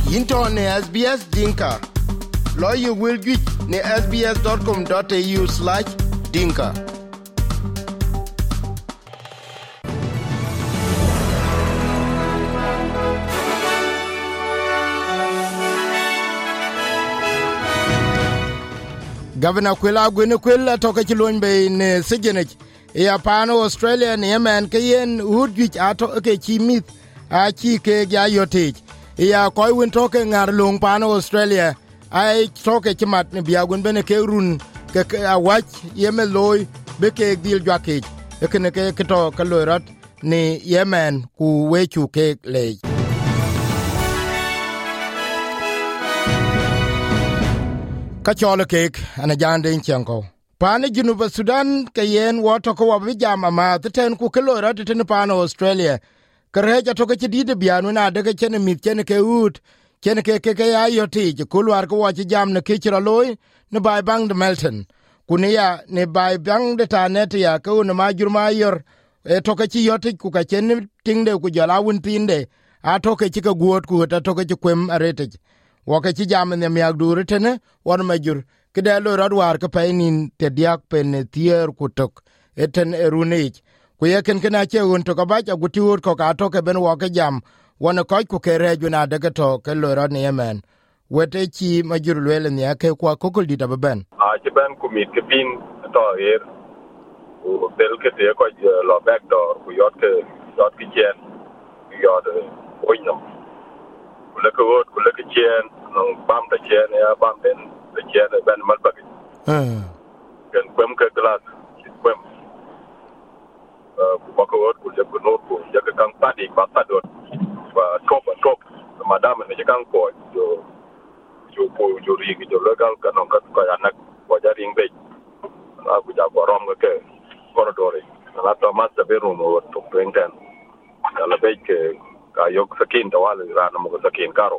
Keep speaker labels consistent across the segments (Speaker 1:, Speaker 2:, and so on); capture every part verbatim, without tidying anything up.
Speaker 1: Into ne S B S Dinka. Lawyer will get ne sbs.com.au slash dinka. Governor Kwila Gwene Kwila toka chilonbe ne sigenek ya pano Australia ne yemen kayen udwich ato ke chimit a chi ke ya yote ya koy win toke ngar long pano Australia ai toke chimat ne biagun bene ke run ke awach yemeloy be ke dil jwake e kene ke to kalorat ni yemen ku wechu ke le Kachole kek ana jande inchenko. Pane Junuba Sudan kayen wato ko wabijama ma ten ku kelora ten pano Australia. Kareja toke chidide bianu na daga chene mit chene ke ut chene ke ke ke ayoti kulwar ko wachi jam na kichira loy ne bai bang de Melton. Kunia ne bai bang de tanet ya ko ne majurma yor e toke chi yoti ku ka chene tingde ku jala wuntinde a toke chika guot ku ta toke chikwem arete. Waka ci jam ne miag dure tene wan majur kede lo radwar ka painin te diak pen tier kutok eten erunich ku yeken kana che un to ka ba ku tiur ko ka to ke ben waka jam wan ko ku kere juna daga to ke lo rad ne yemen wete ci majur lele ne ke kwa kokol di da ben
Speaker 2: a ci ben ku mit ke bin to er ku del ke te ko lo back door ku yot ke yot ke chen yot oinam kula ko kula ke chen no bam ta chen ya bam ben ta chen ben mal bagi
Speaker 1: eh
Speaker 2: ken kwem ke glass kwem uh ko ko ko je ko no ko je ka kan padi ba ta do ba top top madam ne je kan ko jo jo ko jo ri jo legal ka no ka ko ya nak ko ja ring be a ku ja ko rom ke koridori la to mas ta be ro no to twenty la be ke ka yok sakin to wala rana mo sakin karo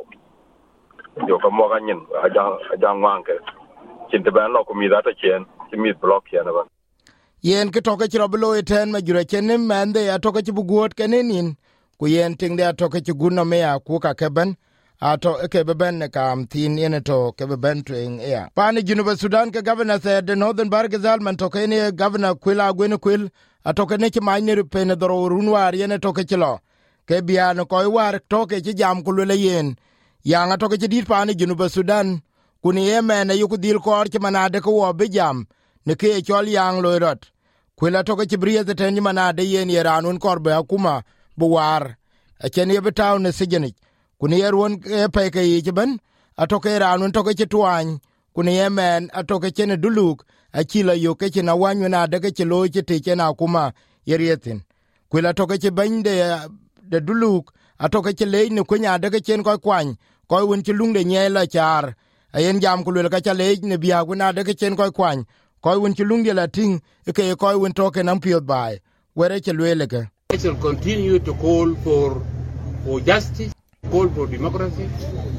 Speaker 2: yo ka mo ganyin aja aja ngwanke cinte ban lo ko mi data chen mi block ya na ba
Speaker 1: yen ke toke chiro blo eten ma jure chen mende ya toke chi bugot kenenin ku yen ting de toke chi gunno me ya ku ka keben ato ke beben ne kam tin yen to ke beben twing ya pani Junuba Sudan ke governor said the northern bargazal man toke ne governor Kwila Gwene Kwil atoke ne chi mine pen dro runwar yen toke chilo ke biano koy war toke chi jam kulule yen yang toke chi dit pani Junuba Sudan kuni yemen yu kudil kor chi manade ko wo bijam ne ke chol yang loirot Kwila toke chi briye the ten manade yen yeranun korbe akuma buwar a chen ye betaw ne sigenik kuni yerwon e peke yiben atoke ranun toke chi twany kuni yemen atoke chen duluk a chila yo ke chi na wanyu na de ke lo chi te chen akuma yerietin Kwila toke chi bende de duluk atoke chi le ne kunya de ke chen ko kwany ko won chi lungde nyela char ayen jam kulul ka chale ne biya kuna de ke chen ko kwany ko won chi lungde la ting ke ko won toke nam piot bai were chi lele ke
Speaker 3: I shall continue to call for for justice, call for democracy.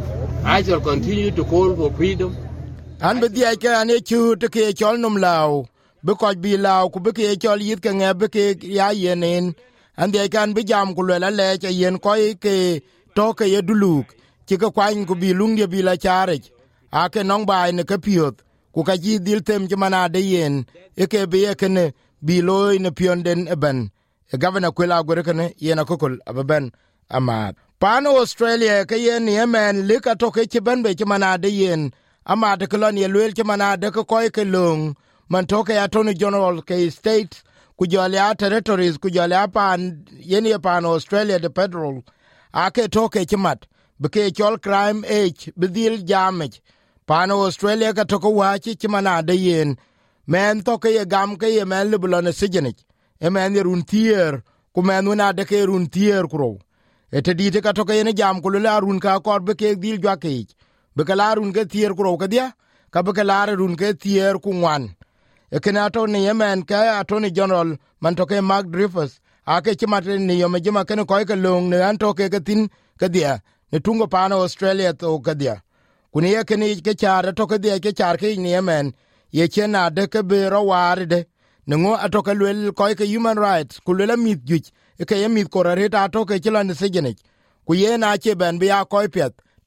Speaker 3: I shall continue to call for freedom.
Speaker 1: An be dia ke ane chu te ke chol num law be ko bi law ku be ke chol yit ke nge be ke ya yenen an dia kan be jam ku le le che yen ko ke toke ye duluk ti ko kwan ku bi lungde bi la chare a ke nong bai ne ke piot ku ka ji dil tem ti mana de yen e ke be ye kene bi loy ne pionden eben e governor Kwila Gwene kene yen akokol aben ama pano Australia ke yen yemen le ka toke ti ben be ti mana de yen ama de kolon ye lwel ti mana de ko ke long man toke attorney general ke state ku jole territories ku jole pan yen ye pan Australia de federal ake toke ti mat beke chol crime age bidil jamage pano Australia ka toko wachi ti mana de yen men toke ye gam ke ye men libulone sigenik e men ye run tier ku men una de ke run tier kro ete dite ka toke ye jam ku la run ka kor beke dil jwake beke la run ke tier kro ka dia ka beke la run ke tier ku ngwan e kena to ne yemen ka attorney general man toke Mark Dreyfus ake ti mat ne yo me jima ken ko ke long ne an toke ke tin ka dia ne tungo pano Australia to ka dia kuni ye ken ke char to ka dia ke char ke ne yemen ye chena de ke be ro warde ne ngo atoke lwel ko ke human rights ku le mit juch ke ye mit korare ta to ke chila ne sigenik ku ye na che ben bia ko pet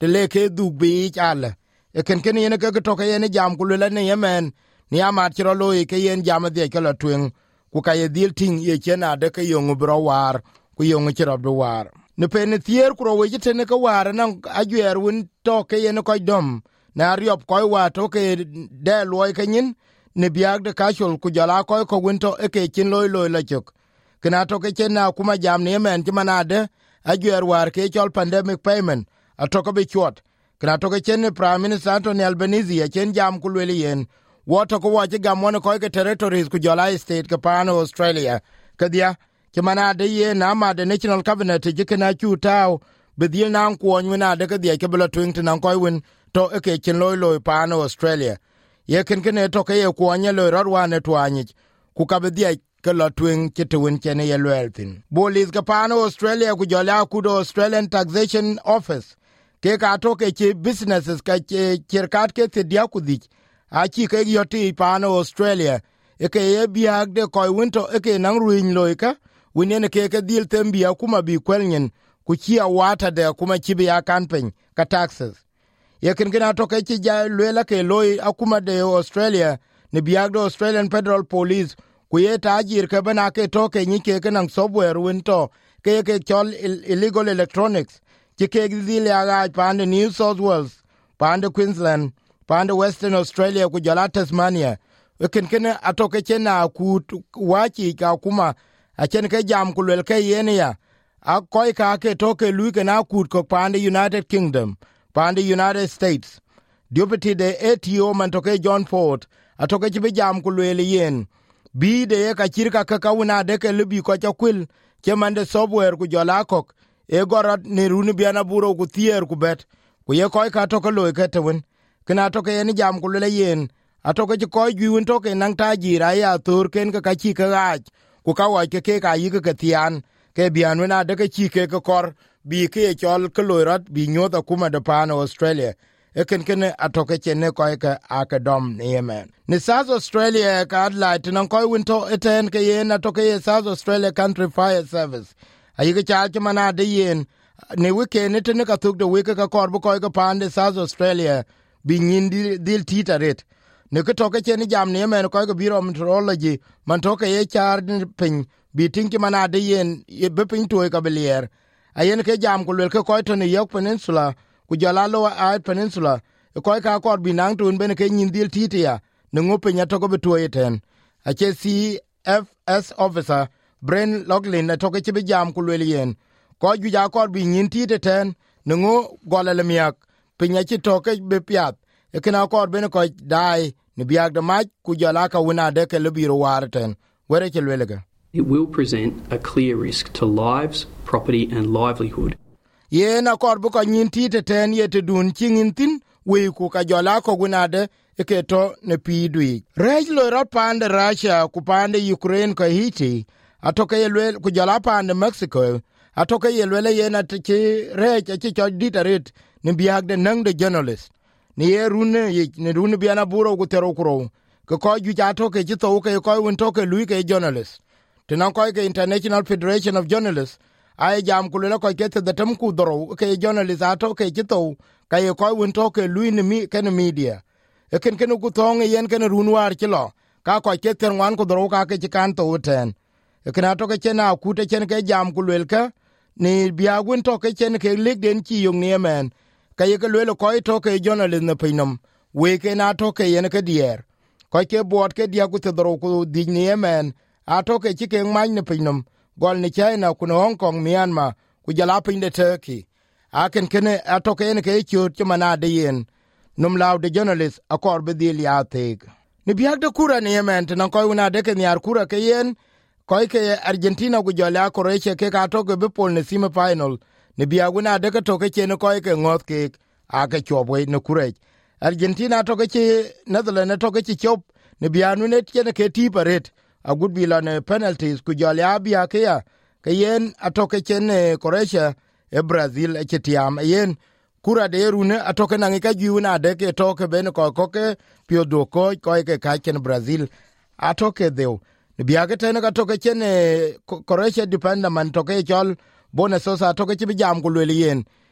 Speaker 1: te le ke du bi chale e ken ken yene ke to ke yene jam ku le ne yemen ni amat ro lo ke yen jam de ke la twen ku ka ye dil ting ye chena de ke yong bro war ku yong chi ro do war ne pen thier ku ro we te ne ke war na ajuer won to ke yene ko dom na riop ko wa to ke de loy ke nyin ne biag de kashol ku jala ko ko won to e ke chin loy loy la chok kana to ke chena kuma jam ne yemen ti manade ajuer war ke chol pandemic payment atoko be chwot kana to ke chen prime minister Anthony Albanese a chen jam ku le yen woto ko waje gam won ko ke territories ku jola state ke pano Australia kadia ke manade ye na ma de national cabinet je kana chu taw be dil nan ko nyuna de ke de ke bla twing tan ko win to e ke chen loy loy pano Australia ye ken ken to ke ye ko nya loy rorwa ne twany ku ka be de ke lo twing ke to win chen ye lweltin bolis ke pano Australia ku jola ku do Australian Taxation Office ke ka to ke che businesses ka che kirkat ke te dia ku dik a chi ke yo ti pano Australia e ke ye biag de ko winto e ke nang ruin loika winen ke ke dil tembia kuma bi kwelnyen ku chi a wata de kuma chi bi akanpen ka taxes ye ken gina to ke chi ja lela ke loy akuma de Australia ne biag de Australian Federal Police ku ye tajir ke bana ke to ke ni ke nang software winto ke ke chol illegal electronics ki ke dil ya ga pande New South Wales pande Queensland pande Western Australia ku jala Tasmania ken ken atoke chena ku wachi ka kuma a chen ke jam ku le ke yene ya a koy ka ke toke lu ke na ku ko pande United Kingdom pande United States deputy de A T O man toke John Ford atoke chi jam ku le yen bi de ka chirka ka ka una de ke lubi ko cha kwil ke mande software ku jala kok e gorat ne runi biana buro ku tier ku bet ku ye koy ka toke lo ke tewin kana toke ni jam ku le yen atoke ci koy giwin toke nang tajira ya tur ken ka ka chi ka gaj ku ka wa ke ke ka yi ka tian ke bian wena de ke chi ke kor bi ke chol ke lorat bi nyota kuma de pano Australia e ken ken atoke chene koy ka akadom ne yemen ni South Australia ka adlight nan koy winto eten ke yen atoke ye South Australia Country Fire Service ayi ke cha mana de yen ne weekend eten ka tuk de week ka kor bu koy ka pande South Australia bi nyin dil titaret ne ko toke chen jam ne men ko ko biro meteorology man toke ye char pin bi tinki mana de yen ye be pin to ka belier ayen ke jam ko le ko to ne yok peninsula ku jala lo a peninsula ko ka ko bi nang tun ben ke nyin dil titia ne ngope nya to ko be to yeten a che C F S officer Brain Loglin ne toke chi bi jam ku le yen ko ju ja ko bi nyin titen ne ngo golale miak pinya chi toke be piat e kena ko ben ko dai ni biag de mach ku jala ka wona de ke lebiro warten were ke lelega
Speaker 4: it will present a clear risk to lives, property and livelihood.
Speaker 1: Ye na ko bu ko nyin ti te ten ye te dun chingin tin we ku ka jala ko wona de e ke to ne pidwi rej lo ro pande Russia ku pande Ukraine ko hiti atoke ye lel ku jala pande Mexico atoke ye lele ye na te rej ti cho ditaret ni biag de nang de journalist ni ye rune ye ne rune biana buro ku tero kuro ko ko ju ja to ke ji to ke ko won to ke lui ke journalist tinan ko ke International Federation of Journalists ai jam ku le ko ke te de tam ku doro ke journalist ato ke ji to ka ye ko won to ke lui ni mi ken media e ken ken ku to yen ken run war ti lo ka ko ke ten wan ku doro ka ke ji kan to ten e ken ato ke na ku te ken ke jam ku le ka ni bia gun to ke ken ke lik den chi yung ni men ka ye ke lwelo ko to ke journalist ne pinom we ke na to ke yen ke dier ko ke bot ke dia ku te dro ku di ni yemen a to ke ti ke man ne pinom gol ni China ku no Hong Kong Myanmar ku jala pin de Turkey a ken ken a to ke ne ke chut ti mana de yen num law de journalist a kor be dil ya teg ni biag de kura ni yemen tan ko una de ke nyar kura ke yen ko ke Argentina ku jala Croatia ke ka to ke be pol ne semi final ne biaguna de to ke chen ko ke ngot ke a ke chobwe ne kurej Argentina to ke Netherlands to ke chop ne bianu ne chen ke ti paret a good bila ne penalties ku jale abia ke ya ke yen atoke chen Croatia e Brazil e chetiam yen kura de rune atoke na ka giuna de ke to ke ben ko ko ke piodo ko ko ke ka chen Brazil atoke deu ne biage tene ka to ke chen Croatia dependa man to ke chol bona sosa toke chi jam ku le yen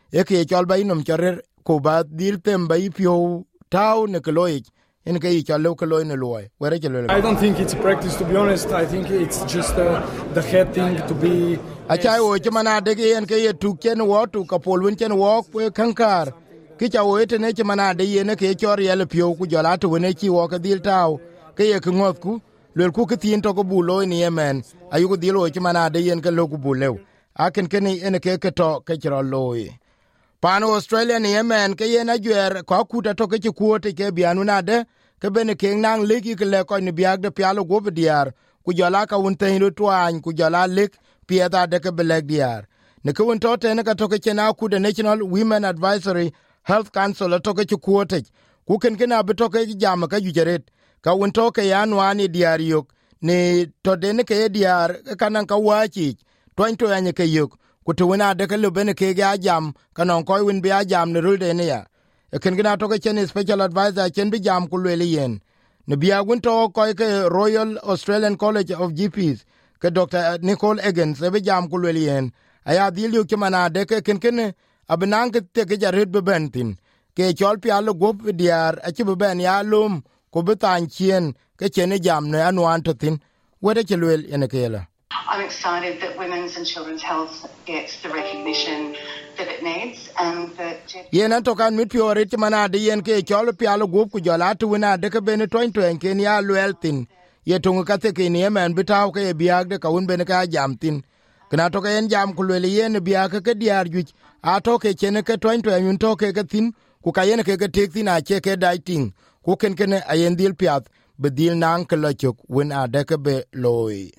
Speaker 1: e ke chol ba inom chorer ko ba dil tem ba ipio tau ne kloich en ke chol lo kloy ne loy were ke lo.
Speaker 5: I don't think it's a practice, to be honest. I think it's just uh, the head thing to be
Speaker 1: a chai o chmana de ke en ke ye tu ken wo tu ka pol win ken wo kankar ki cha wo ete ne chmana de ye ne ke chor yele pio ku jola to ne chi wo ka dil tau ke ye ku ngot ku lel ku ke tin to ko bu loy ni yemen ayu ku dil o chmana de yen ke lo ku bu lew aken ken en ke ke to ke chro loy pan Australia ni yemen ke ye na jwer ko ku ta to ke ku te ke bianu na de ke bene ke nang leki ke le ko ni biag de pialo go be diar ku jola ka un te ru twan ku jola lek pieda de ke beleg diar ne ku un to te ne ka to ke na ku the National Women Advisory Health Council to ke ku te ku ken ken ab to ke jam ka ju jeret ka un to ke yanwani diar yok ne to de ne ke diar kanan ka wachi twan to anye ke yok ku to na de ke le bene ke ga jam kanon ko win bi a jam ne ru de ne ya ken gina to ke chen special advisor chen bi jam ku le yen ne bia gun to ko ke Royal Australian College of G Ps ke Doctor Nicole Egan se bi jam ku le yen aya dil yu kemana de ke ken ken abnang ke te ke jaret be bentin ke chol pi alo gop diar a chi be ben ya lum ko be tan chien ke chen jam ne anwan to tin wede ke le yen ke la.
Speaker 6: I'm excited that women's and children's health gets the recognition that it needs, and that
Speaker 1: yen to kan mit piore ti mana de yen ke chol pialo gup ku jola tu na de ke bene twen twen ken ya lweltin ye tung ka te ke ni men bitaw ke biag de ka un bene ka jam tin kana to ke en jam ku le yen biag ke diar ju a to ke chen ke twen twen un to ke ke tin ku ka yen ke ke tek tin a che ke daiting ku ken ken a yen dil piat be dil nan ke la chuk wen a de ke be loy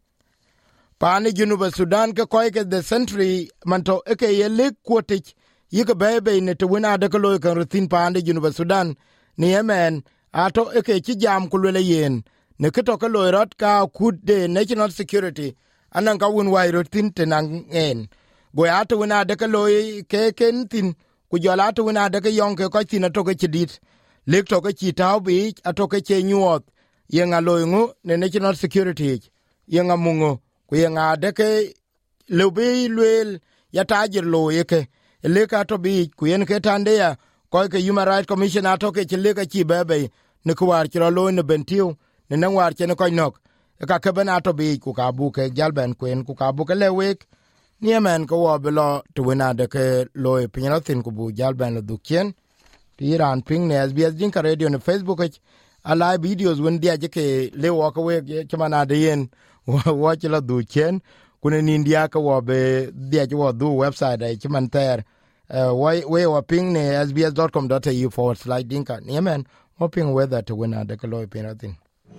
Speaker 1: pani Junuba Sudan ke koy ke the century manto eke ye lik kwotik yike bebe ne to wina de ko kan rutin pani Junuba Sudan ni yemen ato eke chi jam kulele yen ne kito ko rot ka kud de national security anan ka won wai rutin tenang en go ato wina de ko ke ken tin ku jola to wina de ko yon ke ko tin to ke chidit lik to ke chi taw bi ato ke che nyuot yenga loyngu ne national security yenga mungo ku yenga de ke lubi lwel ya tajir lo yeke le ka to bi ku yen ke tande ya ko ke Human Rights Commission ato ke le ka chi bebe ne ku war chiro lo ne bentiu ne nan war chen ko nok ka ke bana to bi ku ka bu ke jalben kuen ku ka bu ke le wek ni men ko wo belo to wina de ke lo e pinyo tin ku bu jalben lo dukien Iran ping ne S B S Dinka Radio ne Facebook a live videos when dia je ke le wo ko we chmana de yen wo chila du chen kuna ni india ka wo be dia jo du website ai chman ter we we wo ping ne s b s dot com dot a u forward slash dinka ni men hoping weather to win at the kilo pin thing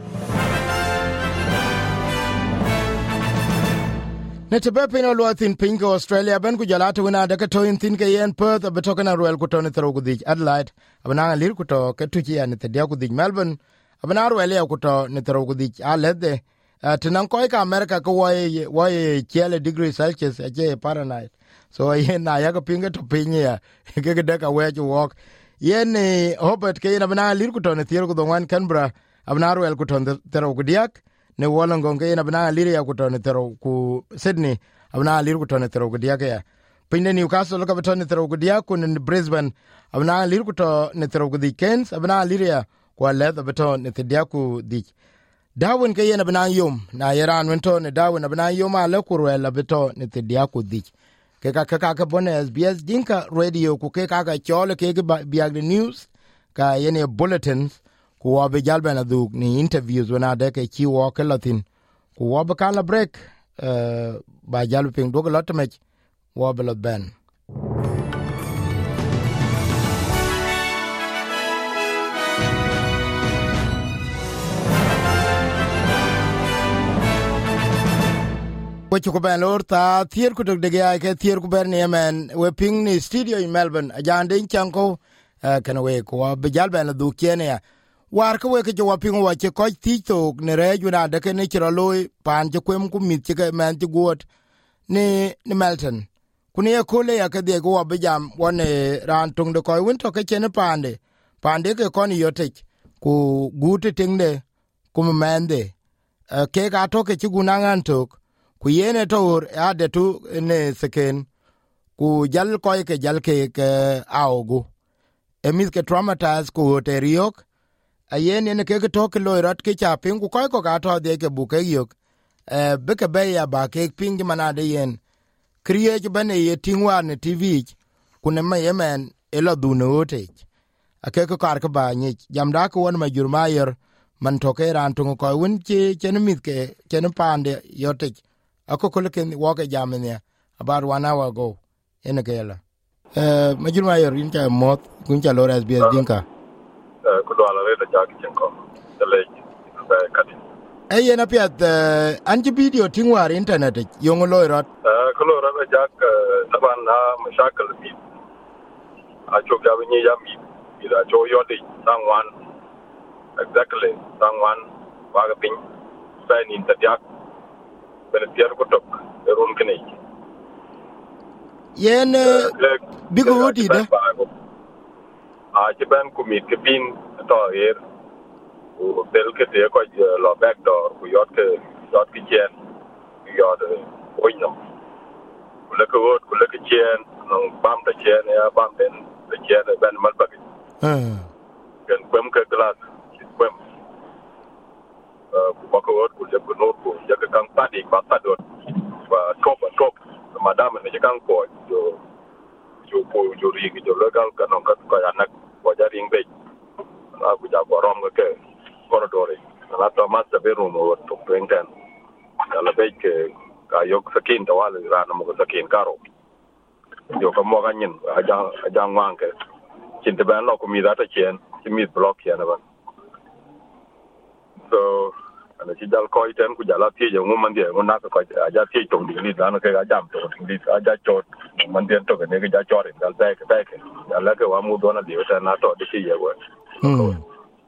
Speaker 1: ne te be pin lo tin pin ko Australia ben ku jala to win at the to in tin ke yen Perth be to kana royal ku to ne tro ku di Adelaide abana lir ku to ke tu chi an te dia ku di Melbourne abana royal ku to ne tro ku di alede Uh, tinan koi ka America ko wai wai chele degree Celsius aje Fahrenheit so ye na ya ko pinga to pinya ke ke de ka we to walk ye ne hobet ke na bana lir ku to ne tier ku do wan Canberra abna royal ku to tero ku diak ne wolongo ke na bana lir ya ku to ne tero ku Sydney abna lir ku to ne tero ku diak ya pinne Newcastle ka to ne tero ku diak ku ne Brisbane abna lir ku to ne tero ku di Cairns abna lir ya ku le da beton ne diak ku di Dawin ke yena bana yom na Iran wento ne dawin bana yom ala kurwela beto ne te dia ku dik ke ka ka ka bone S B S Dinka Radio ku ke ka ka chole ke biag the news ka yene bulletins ku wa be jalbana du ni interviews wana de ke chi wo ke latin ku wa be kala break uh, ba jalu ping do lot me wa be lot ben ko ben lor ta thier ku de ga ke thier ku ber ne men we ping ni studio in Melbourne ajande chanko kana we ko be jal ben du kenya war ko we ke jo ping wa che ko ti to ne re ju na de ke ne chro loy pan je kwem ku mit ke men ti got ni ni Melton kuni e ko le ya ke de go be jam wone ran tung de ko win to ke chen pande pande ke kon yote ku gute tingne ku mende ke ga to ke ti gunangan to ku yene tor ade tu ne seken ku jal ko ke jal ke ke augu emis ke traumatized ku teriok ayen ne ke to ke loirat ke cha pin ku ko ko ga to de ke bu ke yok e be ke be ya ba ke pin mana de yen kriye ke bane ye tingwa ne tv ku ne me yemen elo du no te ake ko kar ka ba ni jam da ko won ma jurmayer man to ke ran to ko won che chen mit ke chen pande yote ako ko ke wo ke jam ne about one hour ago in Gala. Uh, Majuma, you're in a moth, Kuncha Lora S B S Dinka.
Speaker 2: Could all have a jacket and come. The lake, cutting.
Speaker 1: Hey, and up at the anti video thing were internet, young lawyer.
Speaker 2: Colora Jack, Savannah, Mashakal, I took Gavini Yami, I told you someone, exactly, someone, Wagaping, sign in the Jack, when it's Yerkotok, the room Canadian.
Speaker 1: Yen big woody de
Speaker 2: a japan kumit ke bin to er u del ke te ko lo back door ku yot ke yot ke chen yot oinno ku le ko ku le ke chen no bam ta chen ya bam ben de chen ben mal bagi
Speaker 1: hmm
Speaker 2: ken kwem ke glass kwem ku ba ko ku le ko no ku ya ke kang padi ba ta dot ba top top madam ne kan ko yo yo po yo ri ki yo legal ka non ka ko ya nak ko ja ring be na ku ja ko rom ke corridor na to mas be room o to twenty ala be ke ka yo sakin to wala ra na mo sakin karo yo ka mo ganyin aja aja ngwan ke chin te ban lo ko mi da ta chen ti mi block ya na ba so ana ci dal ko iten ku jala tie yo ngum mande ngum na ko aja tie to di li dan ke ga jam to di aja chot mande to ke ne ga chore dal ba ke ba ke dal ke wa mu do na di ta na to di ye wo
Speaker 1: hmm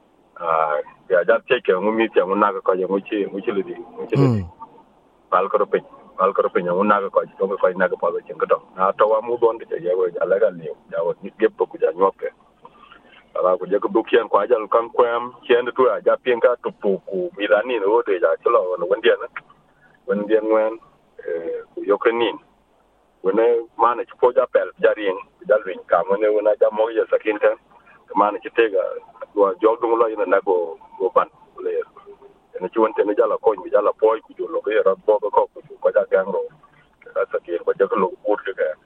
Speaker 2: ah ya ja tie ke ngum mi tie ngum na ko yo mu ci mu ci li di mu ci li bal ko pe bal ko pe ngum na ko to ko na ko pa ke to na to wa mu do ndi ye wo dal ga ni ya wo ni ge ku ja nyoke ala ko je ko bukian ko ajal kan kwam kien tu aja pien ka tu pu ku mirani no de ja chlo no wendia na wendia ngwen eh yo kenin wene mana ci po ja pel jarin dal win ka wene wona ja mo ya sakin tan mana ci tega do jog dum lo ina na go go ban le ene ci wonte ne jala ko mi jala poy ku jo lo ko era bo ko ko ko ja gangro ka sakin ko je ko lo ut ke ka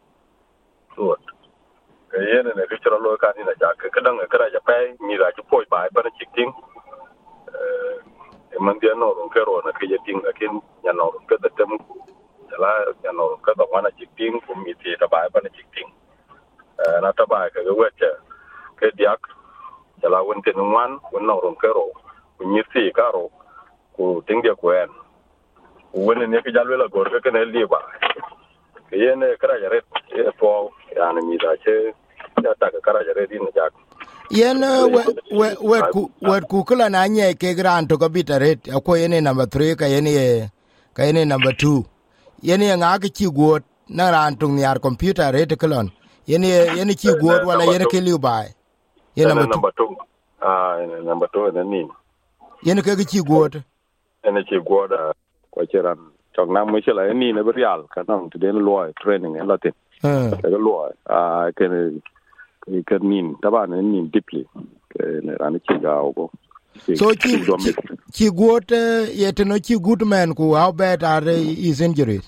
Speaker 2: so yene ne kichiro lo ka ni na ja ke kadang kra ja pai mi ra ju poi bai ba na chiking eh e man dia no ron kero na ke jeting akin ya no ke da tem la ya no ke da wana chiking ku mi ti ta bai ba na chiking eh na ta bai ke we che ke diak ja la won te nuan won no ron kero ku ni ti ka ro ku ting dia ku en won ne ke ja le la gor ke ne li ba ke yene kra ja ret e po ya na mi da che ya ta ka kara jare din ja
Speaker 1: yen we we we ku we ku kula na nye ke gran to ko bitaret ko yene number three ka yene ka yene number two yene nga ke chi go na ran tung yar computer ret klon yene yene chi go wala yene ke liu bai yene
Speaker 2: number two ah number two ne ni
Speaker 1: yene ke chi go
Speaker 2: ene chi go da ko chiran chok na mo chela ni ne berial ka nang de lo training en latin
Speaker 1: eh
Speaker 2: ke lo ah ke ke nin taba ne nin deeply ke ne ran chi ga go
Speaker 1: so chi chi good yet no chi good man ku how bad are his injuries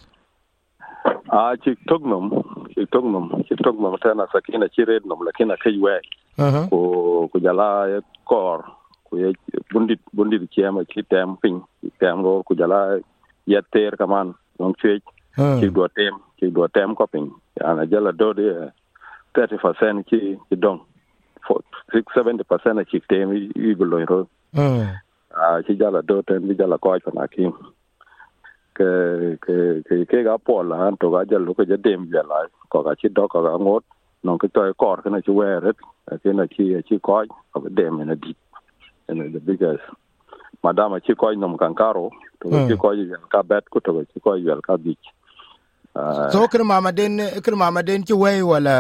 Speaker 2: ah chi tognum chi tognum chi tognum ta na sakina chi red nom lakina kai we ko ko jala kor ku ye bundit bundit chi ama chi tem ping tem ro ku jala yeter kaman non chi chi do tem chi do tem ko ping ana jala do de thirty percent ki ki dong for six seventy percent ki tem i go lo ro
Speaker 1: mm
Speaker 2: ah ki jala do ten bi jala ko na ki ke ke ke ke ga po la to ga jalo ko je dem ya la ko ga chi do ko ga ngot non ke to ko ke na chi weret ke na chi chi ko ko dem na di and the biggest madama chi ko nom kankaro to chi ko ya ka bet ko to chi ko ya ka bi
Speaker 1: so kir mama den kir mama den chi we wala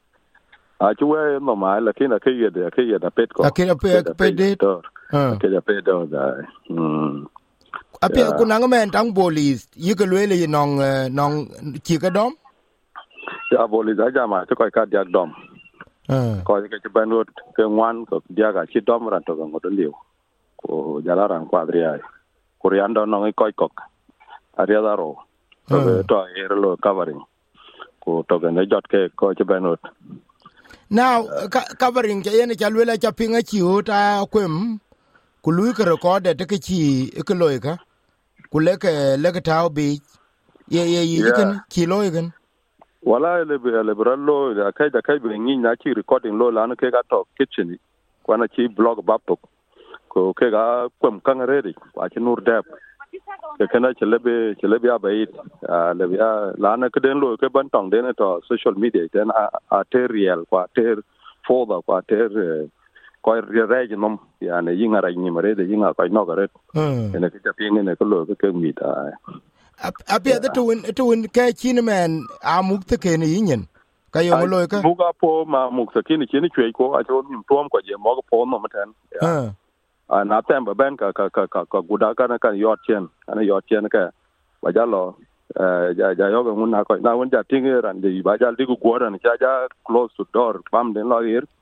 Speaker 2: a chu we no ma la kina ke ye de ke ye da pet ko
Speaker 1: ke pe pe de
Speaker 2: ke ya pe do da mm
Speaker 1: apia ku nang men tang bolis yi ke le nong nong chi ka dom
Speaker 2: ya boli da jama to ko ka diak dom ko ke ban rot ke ngwan ko dia ga chi dom ran to ngo do liu ko jala ran kwadria ko riando no ko ko aria daro to to er lo covering ko to ga ne jot ke ko che ban rot
Speaker 1: now covering ke ene chalwela cha pinga chi uta kwem ku lu ke record de ke chi ke loika ku le ke le ke taw bi ye ye yi kan chi loigan
Speaker 2: wala le le brallo da kai da kai bi ni na chi recording lo la no ke ga to kitchen ko na chi blog bapto ko ke ga kwem kan redi wa chi nur dab ke kana chelebe chelebe abait le ya la na ke den lo ke ban tong den to social media den a terrial kwa ter foda kwa ter ko reje nom ya ne yinga ra ni mare de yinga ko no gare ene ke ta pin ne ko lo ke mi ta
Speaker 1: apia the twin twin ke chinaman amuk te ken yin ka yo lo ka
Speaker 2: buga po ma muk te ken ken chwe ko a jo nim tom ko je mo ko po no maten a na tem ba ben ka ka ka ka guda ka na kan yo chen ana yo chen ka ba ja lo ja ja yo ga mun na ko na won ja ting ran de ba ja di ku go ran ja ja close to door bam den lo hier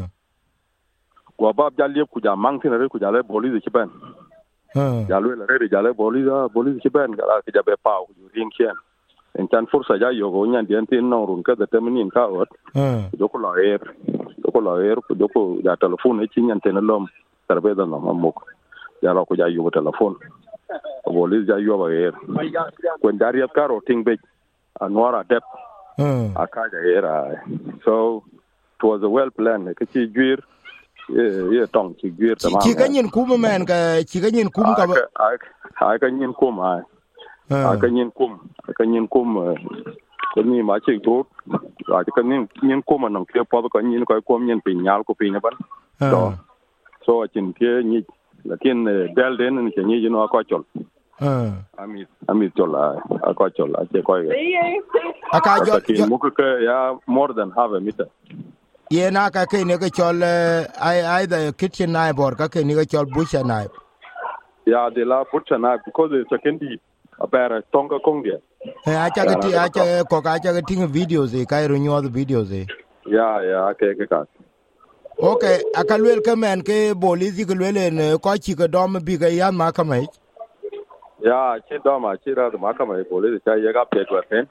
Speaker 2: ko ba ja liep ku ja mang tin re ku ja le boli de ben ya lu la re ja le boli da boli de ben ga la ke ja be pau ju ring chen en chan fursa ja yo go nyan den tin no run ka de temin ka ot jo ko la er jo ko la er ku jo ko ja telefon e chin nyan ten lom tarbe da no mamuk ya la ko ja yo telefon boli ja yo ba er ko ndariat karo ting be anwara dep a ka ja era so it was a well plan ke chi gwir ye tong chi gwir ta ma
Speaker 1: chi ka nyin kum men ka chi ka nyin kum ka
Speaker 2: ai ka nyin kum ai ai ka nyin kum ka nyin kum ko ni ma chi to a ka nyin nyin kum an ke po ko nyin ko ko nyin pin nyal ko pin ban so so chin ke ni lakin del den ni ni no ko chol ami ami chol a ko chol a che ko
Speaker 1: aka jo
Speaker 2: mo ko ya more than half a meter
Speaker 1: ye na ka ke ne ko chol ai ai the kitchen knife or ka ke ne ko chol butcher knife
Speaker 2: ya de la butcher knife because it's a candy about tonga kongia
Speaker 1: eh acha ke ti acha ko ka acha ke ting videos e kai ro nyo the videos e
Speaker 2: ya ya ke ke ka
Speaker 1: okay akalwel ka men ke bolisi ke lwele ne ko chi ke dom bi ga yan ma ka mai
Speaker 2: ya chi dom ma chi ra ma ka mai bolisi cha ye ga pe to ten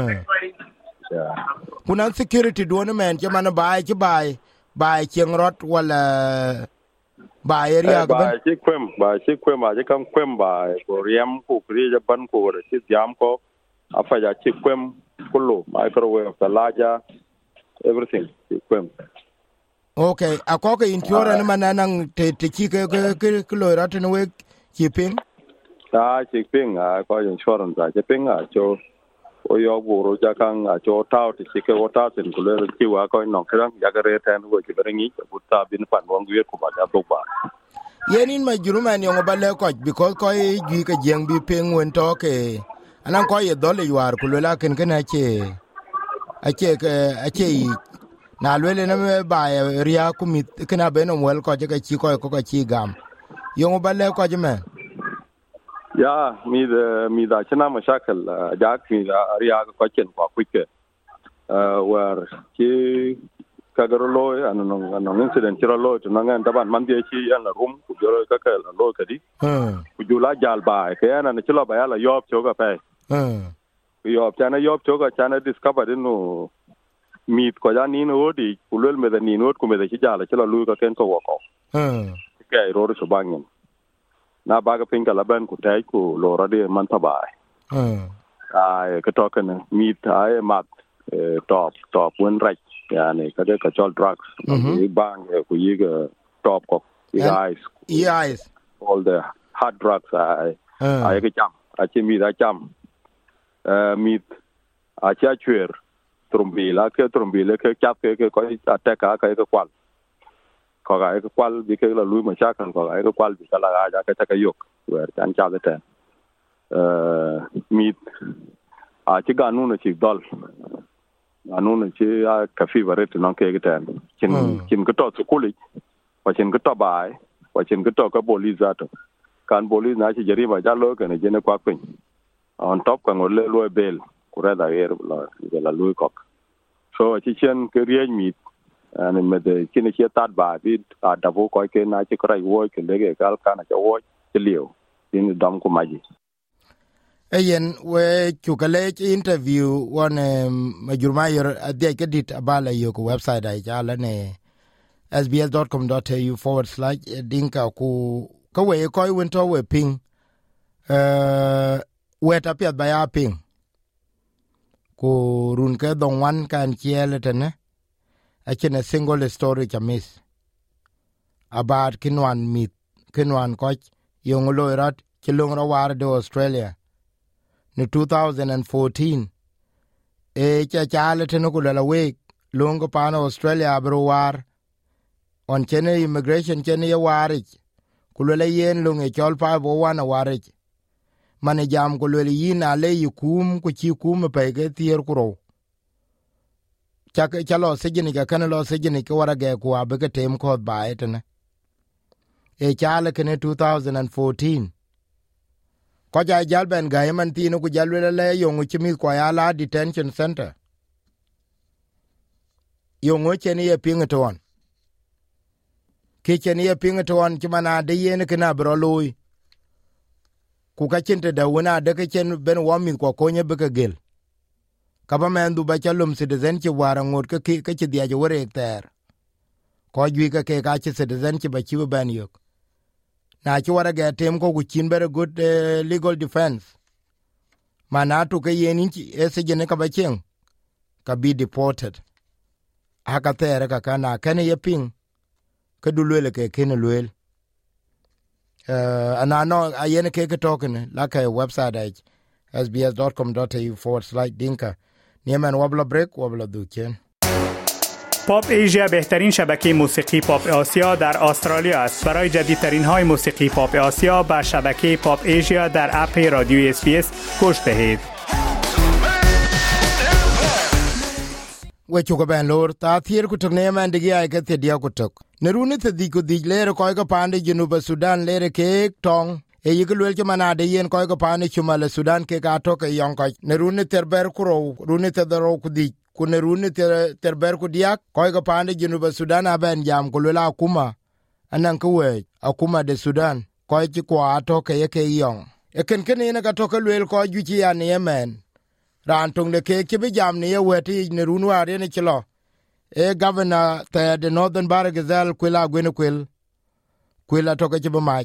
Speaker 1: yeah kuna security do ne men che man ba che ba ba cheng rot wala ba area
Speaker 2: ga ba chi kwem ba chi kwem ma je kam kwem ba ko riem ku kri ja ban ko re chi jam ko afa ja chi kwem kullu microwave talaja everything chi kwem
Speaker 1: okay akoke insurance man nan te te chi ke ke ke lo rat ne we chi ping
Speaker 2: ta chi ping a ko insurance a chi ping a cho o yo buru ja kan a cho tao ti chi ke o ta tin ku le ki wa ko no kran ya ga re tan wo chi berengi bu ta bin pan wong wi ku ba ja to ba
Speaker 1: yenin ma juruman yo ba le ko because ko gi ke jeng bi ping won to ke anan ko ye dole yuar ku le la ken ken a che a che a che na lwele na me ba ria ku mi kana be no wel ko je ka chi ko ko ka chi gam yo ba le ko je me
Speaker 2: ya mi da mi da chana mashakal ja ki da ria ko chen ko kwike uh war ki kagaro lo an no no incident ro lo to ngan taban man die chi an rum ku jo ka ka lo ka di ku ju la jal ba ke an ne chlo ba ya la yob cho ka pe ku yob chana yob cho ka chana discover no mit ko ya ni no di ku lel me da ni no ku me da chi jala chlo lu ka ken ko ko ke ro ro so bangin na ba ga pinga laban ku tai ku lo ra de man ta bai ai ka to kan mit ai mat top top one right yani ka de ka chol drugs yi bang ku yi ga top ko yi ice
Speaker 1: yi ice
Speaker 2: all the hard drugs ai ai ga cham a chi mi da cham eh mit a cha chwer trumbila ke trumbila ke chap ke ke ko attack ka ka ka kwal ko ga ka kwal bi ke la lu ma cha kan ko ga ka kwal bi ka la ga ka ta ka yok wer chan cha de ten eh mit a chi ga nu na chi dol anu na chi a ka fi bare to non ke ga ten chin chin ko to su kuli wa chin ko to bai wa chin ko to ka boli za to kan boli na chi jeri ma ja lo ke ne je ne kwa pin on top kan le lo bel ku ra da er la la lu ko so chi chen ke rie mi an me de kin che tat ba bi a da vo ko ke na che krai wo ke le ke gal kana che wo che liu tin dom ko maji
Speaker 1: eyen we chukale interview one majurmayor adya kedit abala yo ko website ai jala ne s b s dot com dot a u forward slash dinka ku ka we ko wento we ping uh we tapia ba ya ping ku run ke don wan kan chiele tene a chen a single story chamis about kinwan mit kinwan ko yong loirat kilong rawar de Australia in two thousand fourteen e cha chale tene ku la we longo pana Australia bro war on chene immigration chene ya warich ku le yen long e chol pa bo wan warich mane jam ku le yin ale yikum ku chi kum pe ge tier ku ro cha cha lo se jini ga kan lo se jini ku wara ge ku abe ke tem ko ba etene e chale kene two thousand fourteen ko ja jal ben ga man tinu ku jal le le yongu chimi ko ya la detention center yongu cheni ye pingeton ki cheni ye pingeton chimana de yen kana bro loy ku ka chinte da wona de ke chen ben wami ko konye be ka gel ka ba men du ba chalum citizen chi wara ngot ka ki ka chi dia je wore ter ko jwi ka ke ka chi citizen chi ba chi ben yok na chi wara ga tem ko ku chin very good uh, legal defense mana to ke yen inchi ese jene ka ba chen ka be deported aka tere ka kana kane ye ping ka du lele ke ken lele uh ana no ayene ke ke token la ka website ai s b s dot com dot a u forward slash dinka nieman wabla break wabla duchen.
Speaker 7: پاپ ایژیا بهترین شبکه موسیقی پاپ آسیا در استرالیا است. برای جدیدترین های موسیقی پاپ آسیا به شبکه پاپ ایژیا در اپ رادیو اس بی اس گوش دهید.
Speaker 1: we chuko ben lor ta thier ku tokne man de ya ke te dia ku tok ne runi te di ku di le ko ko pande junu ba Sudan le ke tong e yigul ke mana de yen ko ko pande chumale Sudan ke ka to ke yon ko ne runi terber ku ro runi te daro ku di ku ne runi ter terber ku dia ko ko pande junu ba Sudan aben jam ku la kuma anan ku we akuma de Sudan ko ki ko ato ke ye ke yon e ken ken ne ka to ke le ko ju chi ya ne yemen ran tung de ke ke be jam ne weti ne runwa re ne chlo e governor te the northern baragazal kwela gwene kwel kwela to ke be ma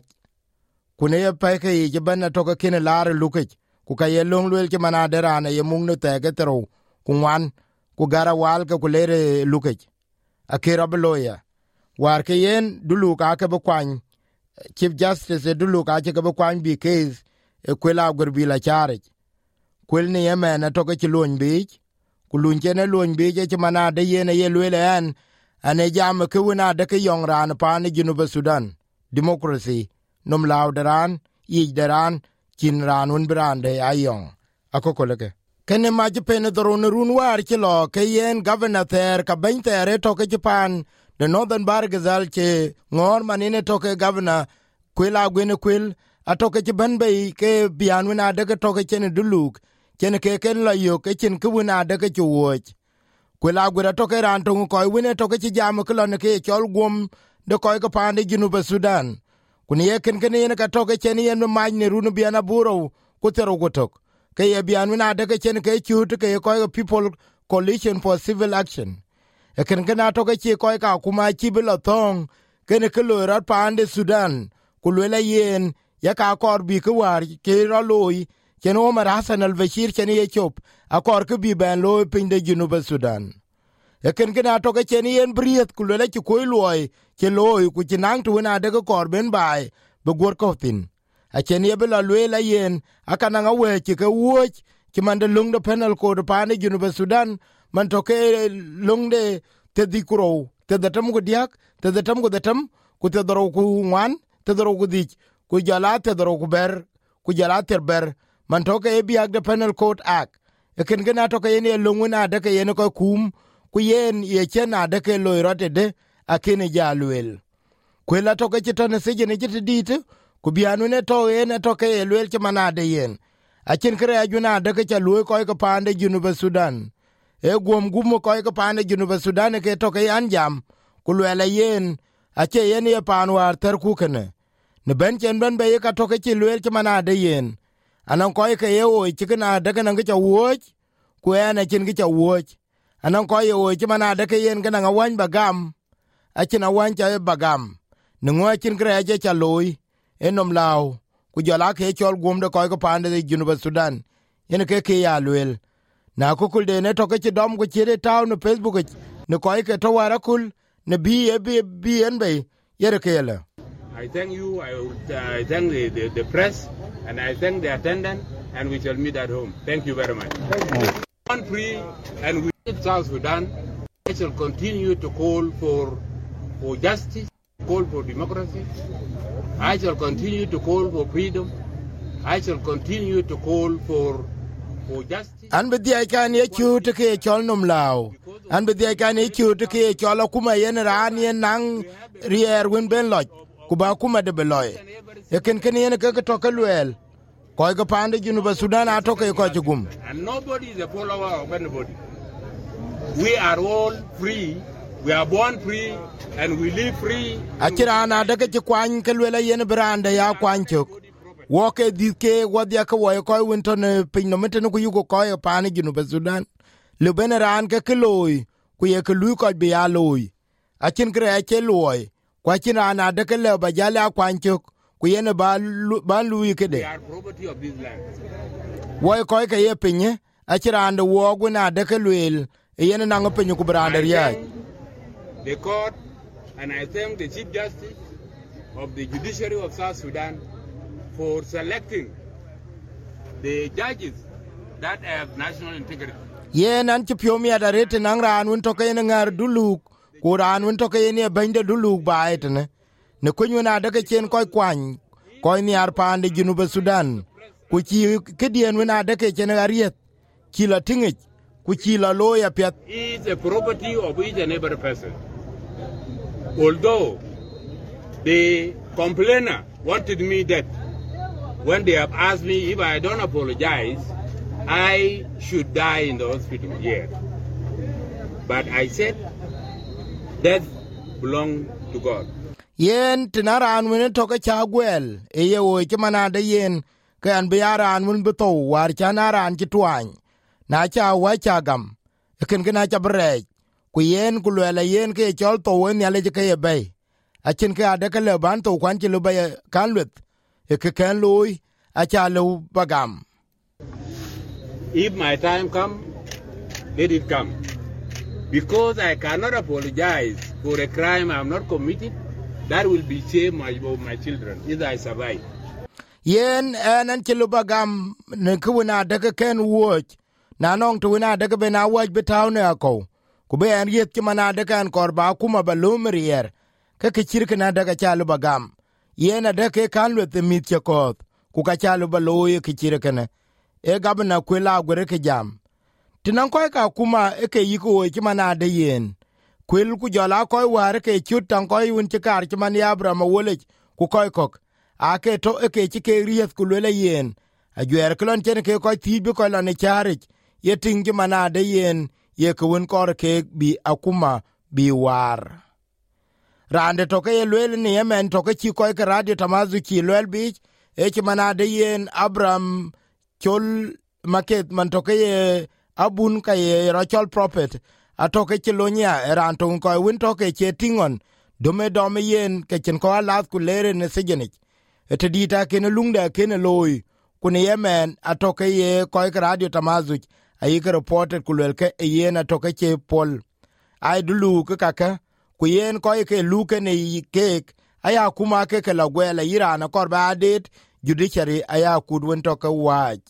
Speaker 1: ku ne pe ke ye ban to ke ken lar luke ku ka ye long lwel ke mana de ran ye mung ne te ke tro ku wan ku gara wal ke ku lere luke akira beloya war ke yen dulu ka ke be kwan chief justice dulu ka ke be kwan bi case e kwela gurbi la chare kwel ni yemen atoke ci luny bic ku luny chene luny bic e ci mana de yene ye lwele en ane jam ke wina de ke yong ran paani Junuba Sudan democracy num law deran yij deran kin ran un brande ayong akoko leke kene ma ci pene dorone run war ci lo ke yen governor ter ka ben ter toke ci pan the northern bargazal ci ngor manine toke governor kwela gwene kwel atoke ci ben bay ke bian wina de ke toke chene duluk chen ke ken la yo ke chen ku na de ke chuoch ku la gura to ke ran to ko wine to ke jam ko ne ke chol gum de ko ko pande Junuba Sudan ku ne ken ken ne ka to ke chen yen ma ne runu biana buro ku tero go tok ke ye bian na de ke chen ke chu ke ko people coalition for civil action e ken ken to ke chi ko ka kuma chi bilo thong ken ke lo rat pande Sudan ku le yen ya ka kor bi ku war ke ro loy chen Omar Hassan al-Bashir chen ye chop akor ke bi ben lo pinde Junuba Sudan e ken ken ato ke chen yen briet ku le ki ko loy ke loy ku tinang tu na de ko kor ben bai be gor ko tin a chen ye bela le la yen akana nga we ki ke woch ki man de lung de penal ko de pane Junuba Sudan man to ke lung de te di kuro te de tam ko diak te de tam ko de tam ku te dro ku wan te dro ku dik ku jala te dro ku ber ku jala ter ber man toke e biag de penal court act e ken gena toke yen lunguna de ke yen ko kum ku yen ye chena de ke loirote de akene jalwel kwela toke chitone seje ne jiti dit ku bianu ne to yen toke elwel chmana de yen achen kre ajuna de ke chalwe ko ko pande Junuba Sudan e gwom gumo ko ko pande Junuba Sudan ke to ke anjam kulwela yen ache yen ye panwar ter ku kene ne ben chen ben be ka to ke ti lwel ti manade yen anan ko ke ye o ti kana de kana ke woch ku ene chin ke woch anan ko ye o ti manade ke yen kana wan bagam achina wan cha bagam ne ngo chin kre je cha loy enom law ku jola ke chol gwom de ko ko pande de Junuba Sudan yen ke ke ya lwel na ko kul de ne to ke dom ko chire taw no Facebook ne ko ke to wara kul ne bi e bi bi en be yere ke yela.
Speaker 3: I thank you, I, uh, I thank the, the, the press, and I thank the attendant, and we shall meet at home. Thank you very much. On free, and we in South Sudan, I shall continue to call for, for justice, call for democracy. I shall continue to call for freedom. I shall continue to call for, for justice.
Speaker 1: An bidi ay kan ye chu te ke chol num lao. An bidi ay kan ye chu te ke chol kuma yen ran yen nang rier win ben loj. Kuba kuma de beloy eken ken yen ke to ke lwel ko ga pande Junuba Sudan ato ke ko jugum
Speaker 3: and nobody is a follower of anybody. We are all free, we are born free, and we live free.
Speaker 1: Akira na daga ti kwan ke lwel yen brande ya kwan chuk wo ke di ke wadia ke wo ko winton pin no meten ku yugo ko pande Junuba Sudan le beneran ke ke loy ku ye ke lu ko bi ya loy akin kre ke loy kwa china na de ke le ba jale akwanchuk ku yene ba ba lui ke de wo ko ke ye pinye a chira ande wo gu na de ke lwel yene na ngo pinyu ku brande ya
Speaker 3: the court, and I thank the Chief Justice of the Judiciary of South Sudan for selecting the judges that have national integrity.
Speaker 1: Yen an ti pyo mi adarete nang ran un to ke ngar duluk Kuran won to ke ni bende dulu baet ne ne kunyu na de ke chen koy kwan koy ni ar pande Junuba Sudan ku chi ke dien wona de ke chen ariet ki la tingich ku chi la loya pet
Speaker 3: is a property of each and every person. Although the complainer wanted me that when they have asked me if I don't apologize, I should die in the hospital here. But I said death belong to God.
Speaker 1: Yen tinaran wene toke chagwel e ye wo ke manade yen ke an biaran won beto war chanaran ki twany na cha wa chagam e ken gna cha bre ku yen ku le yen ke chol to wen yale ke ye be a chen ke ade ke le ban to kwan ki le be kan lut e ke kan loy a cha lo bagam.
Speaker 3: If my time come, let it come. Because I cannot apologize for a crime I have not committed, that will be shame of my children if I survive.
Speaker 1: Yen enan chilubagam ne kuina daga ken watch na nong tuina daga bena watch betaw ne ako kube en yet kimana daga en korba kuma balumrier ke kichirke na daga chalubagam yen daga kan with the mit yakot ku ka chalubaloye kichirke ne e gabna kwela gwere ke jam tinan koy ka kuma e ke yiko e kimana de yen kwel ku jola koy war ke chutan koy un tikar kimani Abraham wole ku koy kok ake to e ke ke riet ku le yen a gwer klon chen ke koy tibi ko la ne charich ye ting kimana de yen ye ku un kor ke bi akuma bi war rande to ke le ne yemen to ke chi koy ke radio tamazu chi lel bi e kimana de yen Abraham chol market man to ke abun ka ye rachel prophet atoke chilonya eranto ko win to ke chetingon dome dome yen ke chen ko alat ku lere ne sejenich etedita ken lungda ken loy kun yemen atoke ye ko radio tamazuch ayi ke reported ku lelke yen atoke che pol ai dulu ke kaka ku yen ko ke luke ne kek aya kuma ke ke lagwela irana korba adet judiciary aya kudwen to ke waj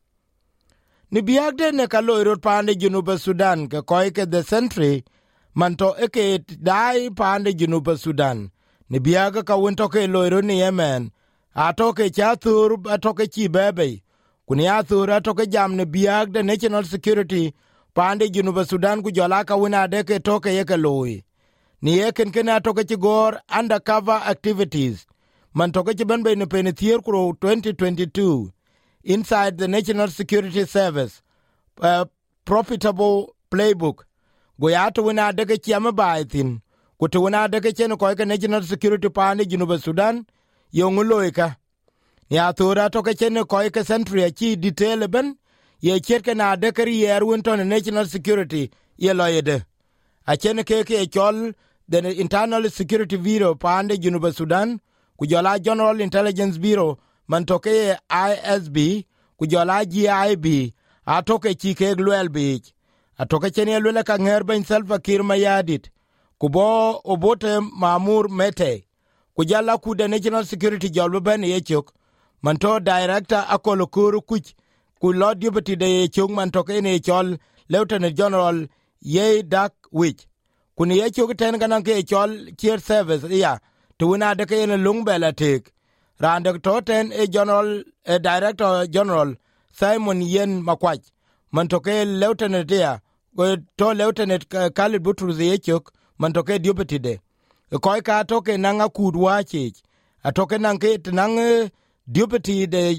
Speaker 1: ni biagde ne kalo rot pande Junuba Sudan ke koy ke the century manto eke dai pande Junuba Sudan ni biaga ka wonto ke loiro ni Yemen atoke chatur atoke chi bebe kuni atur atoke jam ne biagde national security pande Junuba Sudan ku jola ka wona de ke toke ye ke loy ni eken ken atoke chi gor undercover activities manto ke ben be ne penethier kro twenty twenty-two inside the National Security Service, uh, profitable playbook go ya to na de ke chiam ba tin ku to na de ke chen ko ke national security pani Junuba Sudan yo nguloika ya to ra to ke chen ko ke century chi detail ben ye cherke na de ke yer wonton national security ye loyede a chen ke ke chol the internal security bureau pande Junuba Sudan ku jola general intelligence bureau man to ke I S B ku jola G I B a to ke chi ke glwel bi a to ke chen ye lele ka nger ben Salva Kiir Mayadit ku bo obote Mamur Mete ku jala ku the national security jolbe ben ye chok man to director akolo kuru kuch ku Lord Deputy de chung man to ke ne chol Lieutenant General Ye Dak Wich kuni ye chok ten kanan ke chol cheer service ya to na de ke ne lungbela tek ran de to ten e general e director general Simon Yen Makwach man to ke Lieutenant ya go to Lieutenant Khalid Butrus ye chok man to ke Deputy de ko ka to ke nanga kudwa che a to ke nan ke nang Deputy de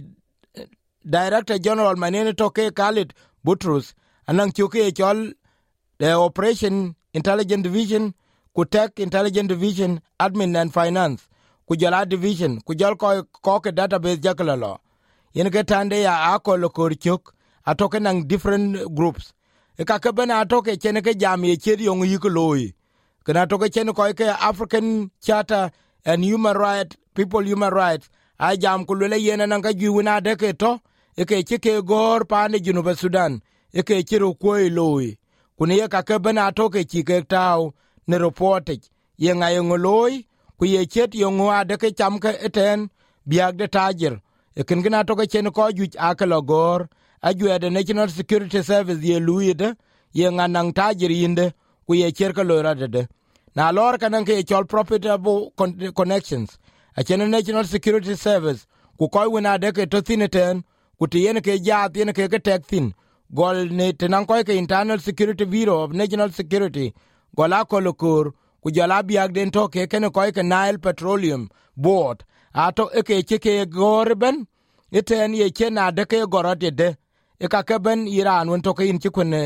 Speaker 1: Director General manene to ke Khalid Butrus anang chuke chol the Operation Intelligence Division ku Tech Intelligence Division Admin and Finance ku jala division ku jal ko ko ke database jakalalo yen ke tande ya akolo korchuk atoke nang different groups e ka ke bana atoke chene ke jam ye chiri yong yikoloy kana toke chene ko ke African Charter and Human Rights People Human Rights a jam ku le yen nang ka juwina de ke to e ke chike gor pane Junuba Sudan e ke chiru koy loy kuni ye ka ke bana toke chike taw ne report ye ngayo ngoloy ku ye chet yo ngwa de ke cham ke eten biag de tajer e kin gina to ke chen ko ju akelo gor a ju de National Security Service ye luide ye nganang tajer yinde ku ye cher ka lo radede na lor kanan ke chol profitable connections a chen National Security Service ku koy wona de ke to tineten ku tien ke ja tien ke ke tek tin gol ne tenan koy ke Internal Security Bureau of National Security gola kolokur ku jala biag den to ke ken ko ke Nile Petroleum Board ato e ke ke gorben eten ye chena de ke gorote de e ka ke ben Iran won to ke in chikun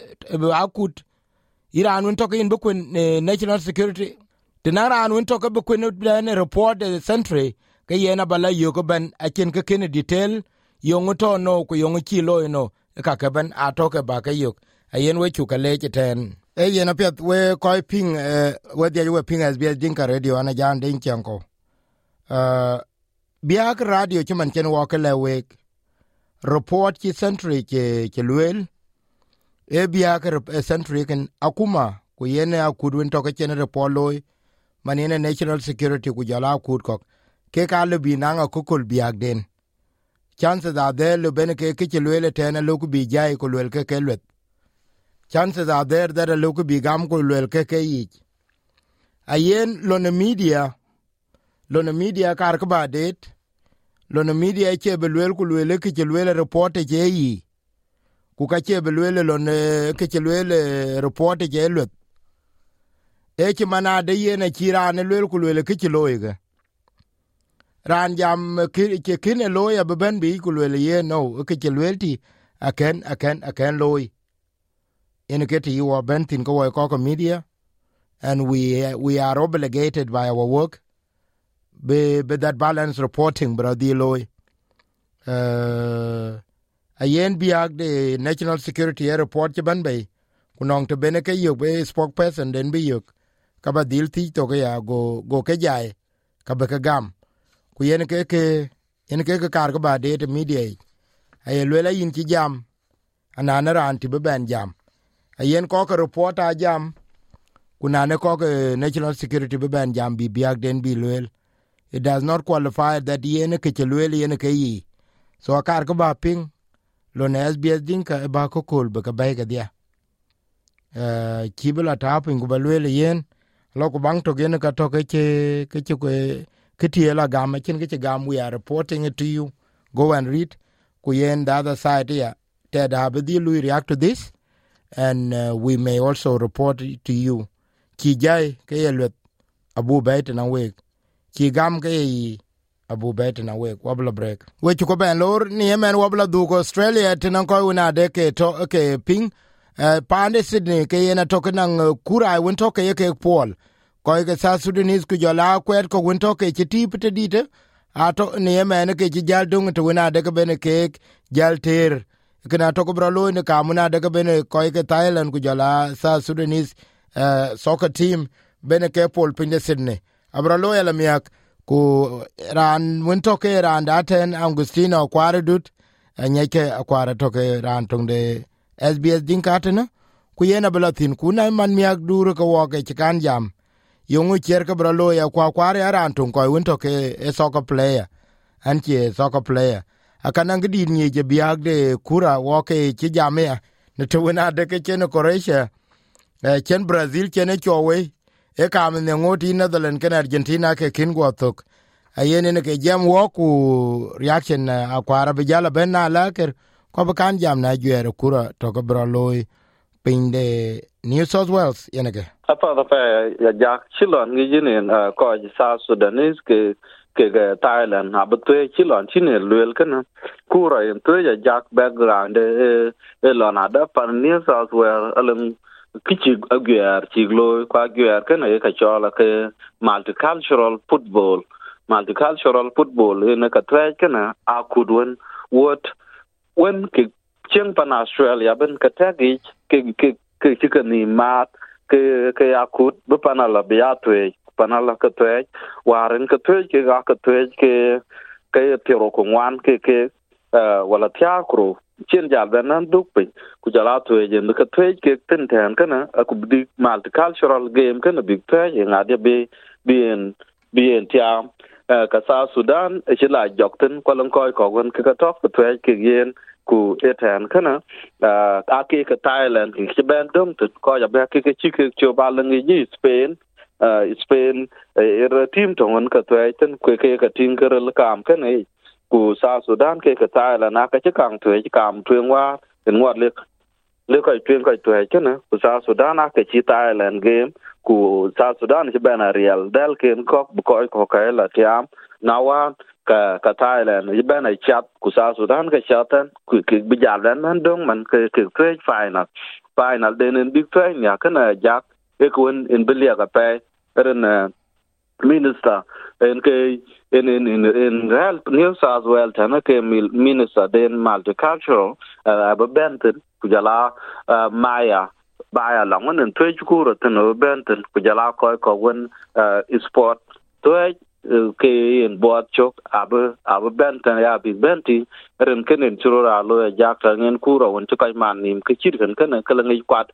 Speaker 1: akut Iran won to ke in bukun National Security tenaran won to ke bukun den report the century ke yena bala yugo ben a chen ke ken detail yongo to no ku yongo chilo no e ka ke ben ato ke ba ke yuk ayen we chu ka le ten e yena pet we koi ping uh, we dia we ping as bia dinka radio ana jan den chanko uh biak radio chuman chen wo ke le we report ki century ke ke luel e biak century ken akuma ku yene akudwin to ke chen report loy manene national security ku jala akud kok ke ka le binanga kokol biak den chances are there le ben ke ke luel tena lo ku bi jai ku luel ke ke luet chances are there that a local bigam ko lel ke ke yi ayen lona media lona media kar ka badet lona media che belwel ku lel ke che lel report je yi ku ka che belwel lona ke che lel report je lut e che mana de yena chirane lel ku lel ke che loyga ran jam ke ke kine loya beben bi ku lel ye no ke che lel ti aken aken aken loy in get you are bent in go ko media and we uh, we are obligated by our work be, be that balance reporting brother loy uh ayen biag the national security report ban bay kunong to beneke yo be spokesperson den bi yo ka ba dil ti to ya go go ke jai ka be ka gam ku yen ke ke yen ke ke kar ko ba de media ay lela yin ti jam anana ran ti be ben jam ayen ko ko reporter jam kuna ne ko national security be ban jam bi biag den bi lwel it does not qualify that yen ke lwel yen ke yi so akar ko ba ping lo ne S B S din ka ba ko kol be ka ba ga dia eh kibla ta ping ko ba lwel yen lo ko bang to gen ka to ke ke ke ke ti la gam chen ke gam we are reporting it to you go and read ku yen the other side here that have the lu react to this and uh, we may also report it to you ki jai ke yelwet abu bait na we ki gam ke abu bait na we wabla break we ko ben lor ni yemen wabla du ko Australia tinan ko una de ke to ke ping pande Sydney ke yena to kanang kurai won to ke ke pol ko ke South Sudanese ku jola kwet ko won to ke ti pete dite ato ne mene ke jal dung to wona de ke bene ke jal ter kana to ko bro lo ne kamuna de ke bene ko ke Thailand ku jola South Sudanese uh, soccer team bene ke pol pinde Sydney abro lo yala miak ku ran won to ke ran daten Augustino Kwaradut anyake akwara to ke ran tungde S B S Dinkatena ku yena belatin kuna man miak duru ko woke chikan jam yungu cher ke bralo ya kwa kware aran tung ko winto ke a soccer player anti soccer player akana ngidi ni je biag de kura woke chi jamea ne to wena de ke chen Croatia e chen Brazil chen chowe e kam ne ngoti Netherlands ken Argentina ke kin go tok ayene ne ke jam woku reaction akwara bijala benna laker ko kan jam na jere kura to ko bralo pinde New South Wales yenake
Speaker 8: apa da pa ya jak chilon ngi jinin ko South Sudanese ke ke Thailand abtwe chilon chine luel kana kura en to ya jak background e e lona da par New South Wales alam kichi agyer chiglo kwa agyer kana e ka chola ke multicultural football multicultural football en ka twa kana akudwon what when ke cheng pan Australia ben ka tagi ke ke ke chikani mat ke ke akut bu panala biatwe panala ka twe waren ka twe ke ga ka twe ke ke tiro ko wan ke ke wala tiakro chen jal nan duk pe ku jala twe je ka twe ke ten tan kana aku di multicultural game kana big twe ngade be bien bien tiam ka South Sudan e chila jokten ko lan koy ko gon ke ka top ka twe ke yen ku etan kana a ke ka Thailand ki ben dum to ko ya ba ke ke chi ke cho ba lang ji Spain Spain er team to ngon ka twa ten ku ke ka tin ke rel kam kana ku South Sudan ke ka Thailand na ka chi kang twa chi kam twen wa en wat le le ko twen ko twa kana ku South Sudan na ka chi Thailand game ku South Sudan chi ben real del ken ko ko ko ka la tiam na wa ka ka Thailand yi ben ai chat ku South Sudan ka chatan ku ki bijalan nan dong man ke ke trade final final den en big trade ya kana jak e ko en belia ka pe eren minister en ke en en en real New South Wales tana ke minister den multicultural aba benten ku jala maya baya langon en trade ku ro tano benten ku jala ko ko won sport trade ke en bot chok abe abe benten ya big benti ren kenen churora lo ya jakta ngen kuro won to kai man nim ke chir kan kan kala ngi kwat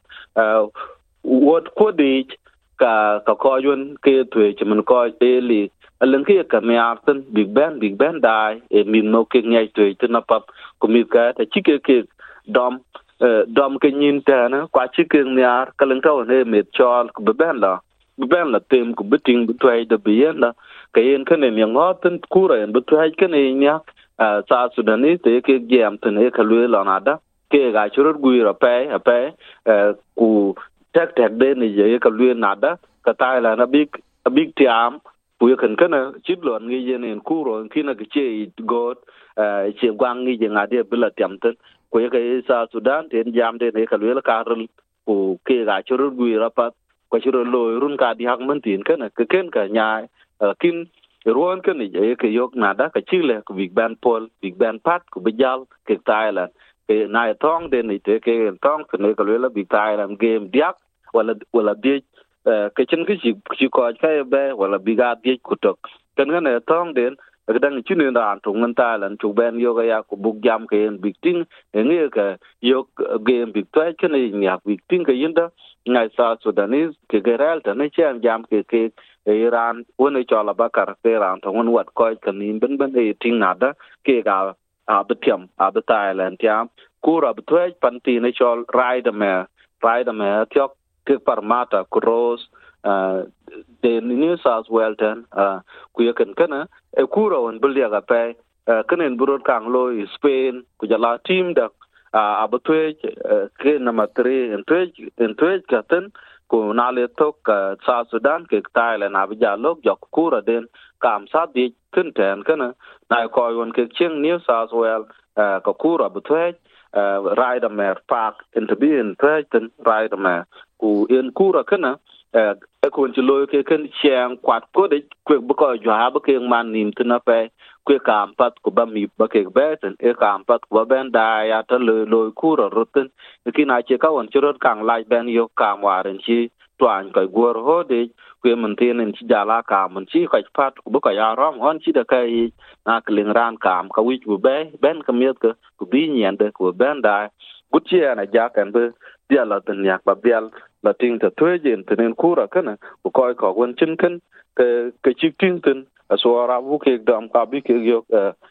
Speaker 8: wot kodi ka ka ko yun ke twe chman ko eli alen ke ka me arten big band big band dai e min no ke ngai twe tna pap ko mi ka ta chike ke dom dom ke nyin ta na kwa chike nyar kala to ne me chol ko be ben la be ben la tem ko biting twe de bien la kayen kene yang hoten kura en betu hay kene nya sa Sudani te ke gem tene ka lwe lanada ke ga churur guira pe pe ku tek tek de ni je ka lwe nada ka tai la na big big tiam ku ken kene chidlon ngi yen en kuro kina ke che god che gwang ngi je ngade bila tiam ten ku ke sa Sudan ten jam de ne ka lwe ka rul ku ke ga churur guira pa ko churur lo run ka di hak man tin kene ke ken ka nya kin ruon kan ni je ke yok nada ka chile ku big band pol big band pat ku bijal ke Thailand ke na tong de ni te ke tong ne ka le big Thailand game diak wala wala di ke chen ke chi chi ko ka be wala biga di ku tok kan ne tong den ke dang chi ne ran tung ngan Thailand chu ben yo ga ya ku bug jam ke big ting ngi ka yok game big Thai ke ni nya big ting ke yinda ngai sa Sudanese ke geral ta ne chen jam ke ke Iran woni chola bakar Iran to won wat ko kan nin ben ben e ting nada ke ga abtiam ab Thailand tiam kura btwe panti ne chol ride me ride me tiok ke parmata cross de New South Wales ten ku yakan kana e kura won bulya ga pe kanen burot kang lo Spain ku jala team da abtwe ke number three en twe en twe katen ku nale tok South Sudan ke Thailand abja lok jok kura den kam sa di tin ten kana na ko yon ke ching New South Wales ka kura butwe rider mer park into being present rider mer ku in kura kana e kun ti lo ke kan chiang kwat ko de ku bu ko ja ba ke man nim tna pe ku kam pat ku ba mi ba ke beten e kam pat ku ben da ya ta lo lo kura rutin ki na che ka won churot kang lai ben yo kam waren chi twan ko gor ho de ku man tin en chi jala kam man chi ka pat ku bu ka ya rom on chi da kai na kling ran kam ka wi ku be ben ka miet ka ku bi nyen de ku ben da ku chi na ja kan be dia la tin yak ba bial la ting ta thwe jen tin kura kana ku ko ko won chin kan ke ke chi ting tin so ra bu ke dam ka bi ke yo